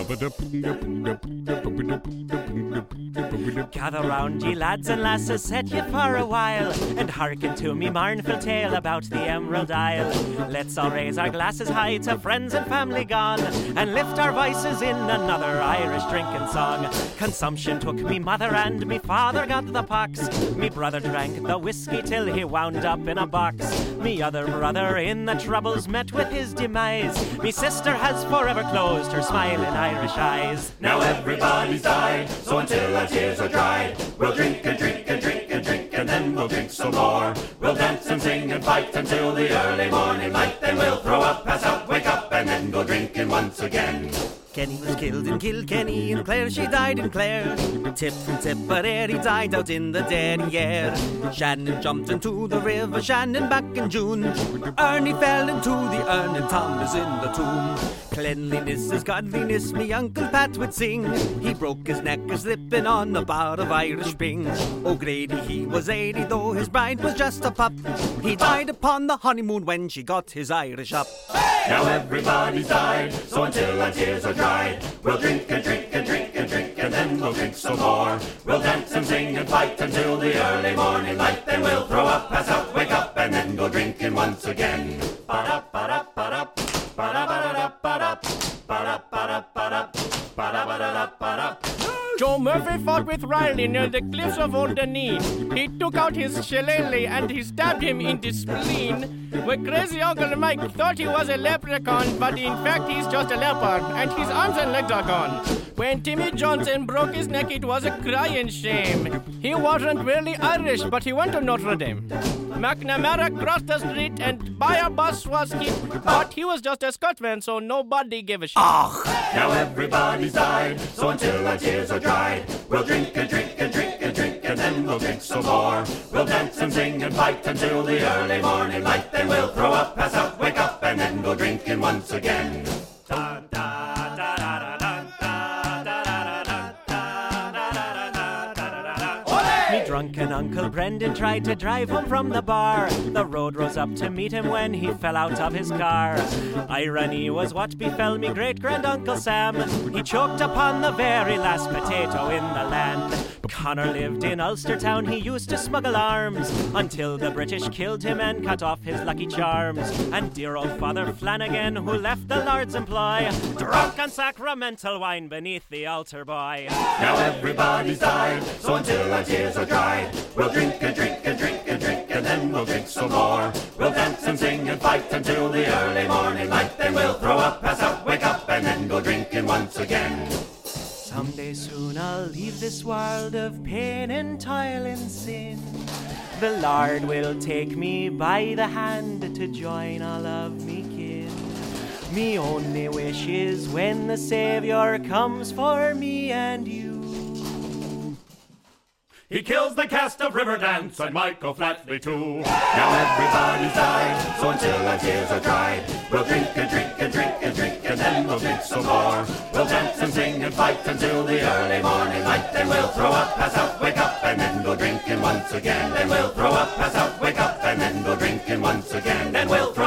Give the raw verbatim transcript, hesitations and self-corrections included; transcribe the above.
Gather round, ye lads and lasses, set ye for a while, and hearken to me mournful tale about the Emerald Isle. Let's all raise our glasses high to friends and family gone, and lift our voices in another Irish drinking song. Consumption took me mother and me father got the pox. Me brother drank the whiskey till he wound up in a box. Me other brother in the troubles met with his demise. Me sister has forever closed her smiling Irish eyes. Now everybody's died, so until our tears are dried, we'll drink and drink and drink and drink, and then we'll drink some more. We'll dance and sing and fight until the early morning light, then we'll throw up, pass out, wake up, and then go drinking once again. Kenny was killed in Kilkenny, and Clare she died in Clare. Tip from Tipperary died out in the derriere. Shannon jumped into the river, Shannon back in June. Ernie fell into the urn, and Tom is in the tomb. Cleanliness is godliness, me Uncle Pat would sing. He broke his neck a slipping on a bar of Irish Spring. O'Grady he was eighty, though his bride was just a pup. He died upon the honeymoon when she got his Irish up. Now everybody's died, so until our tears are dried, we'll drink and drink and drink and drink, and then we'll drink some more. We'll dance and sing and fight until the early morning light, then we'll throw up, pass out, wake up, and then go drinking once again. Ba-da-ba-da-ba-da, ba-da-ba-da-ba-da, ba-da-ba-da-ba-da, ba-da-ba-da-ba-da. Joe Murphy fought with Riley near the cliffs of Old Denis. He took out his shillelagh and he stabbed him in the spleen. My crazy Uncle Mike thought he was a leprechaun, but in fact he's just a leopard, and his arms and legs are gone. When Timmy Johnson broke his neck, it was a crying shame. He wasn't really Irish, but he went to Notre Dame. McNamara crossed the street and by a bus was hit, but he was just a Scotsman, so nobody gave a shit. Oh. Now everybody's died, so until our tears are dried, we'll drink and drink and drink and drink, and then we'll drink some more. We'll dance and sing and fight until the early morning light, then we'll throw up, pass out, wake up, and then go drinking once again. Da, da, da, da, da, da, da, da, da, da, da, da. Me drunken Uncle Brendan tried to drive home from the bar. The road rose up to meet him when he fell out of his car. Irony was what befell me great-grand-uncle Sam. He choked upon the very last potato in the land. Connor lived in Ulster town, he used to smuggle arms, until the British killed him and cut off his lucky charms. And dear old Father Flanagan, who left the Lord's employ, drunk on sacramental wine beneath the altar, boy. Now everybody's died, so until our tears are dried, we'll drink and drink and drink and drink, and then we'll drink some more. We'll dance and sing and fight until the early morning light, then we'll throw up, pass out, wake up, and then go drinking once again. Someday soon I'll leave this world of pain and toil and sin. The Lord will take me by the hand to join all of me kin. Me only wish is when the Saviour comes for me and you. He kills the cast of Riverdance and Michael Flatley too. Now everybody's died, so until our tears are dried, we'll drink and drink and drink and drink, and then we'll drink some more. We'll dance and sing and fight until the early morning light, then we'll throw up, pass out, wake up, and then go drinking once again. Then we'll throw up, pass out, wake up, and then go drinking once again. Then we'll throw